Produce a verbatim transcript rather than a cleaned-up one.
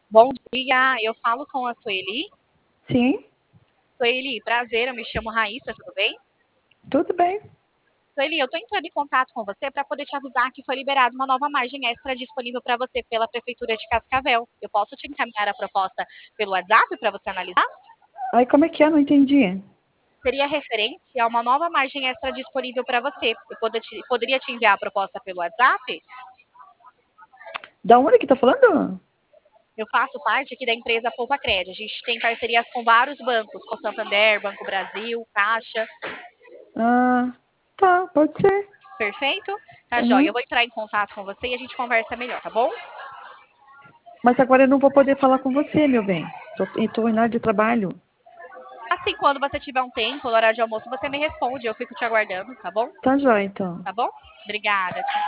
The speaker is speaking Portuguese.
Bom dia, eu falo com a Sueli. Sim, Sueli, prazer, eu me chamo Raíssa, tudo bem? tudo bem. Sueli, eu tô entrando em contato com você para poder te avisar que foi liberada uma nova margem extra disponível para você pela Prefeitura de Cascavel. Eu posso te encaminhar a proposta pelo WhatsApp para você analisar? Aí como é que é? Não entendi. Seria referente a uma nova margem extra disponível para você. Eu poder te- poderia te enviar a proposta pelo WhatsApp? Da onde que tá falando? Eu faço parte aqui da empresa Poupa Crédito. A gente tem parcerias com vários bancos, com Santander, Banco Brasil, Caixa. Ah, tá, pode ser. Perfeito? Tá, joia. Eu Uhum. vou entrar em contato com você e a gente conversa melhor, tá bom? Mas agora eu não vou poder falar com você, meu bem. Tô, eu tô em área de trabalho. Assim, quando você tiver um tempo, no horário de almoço, você me responde. Eu fico te aguardando, tá bom? Tá joia, então. Tá bom? Obrigada. Tchau.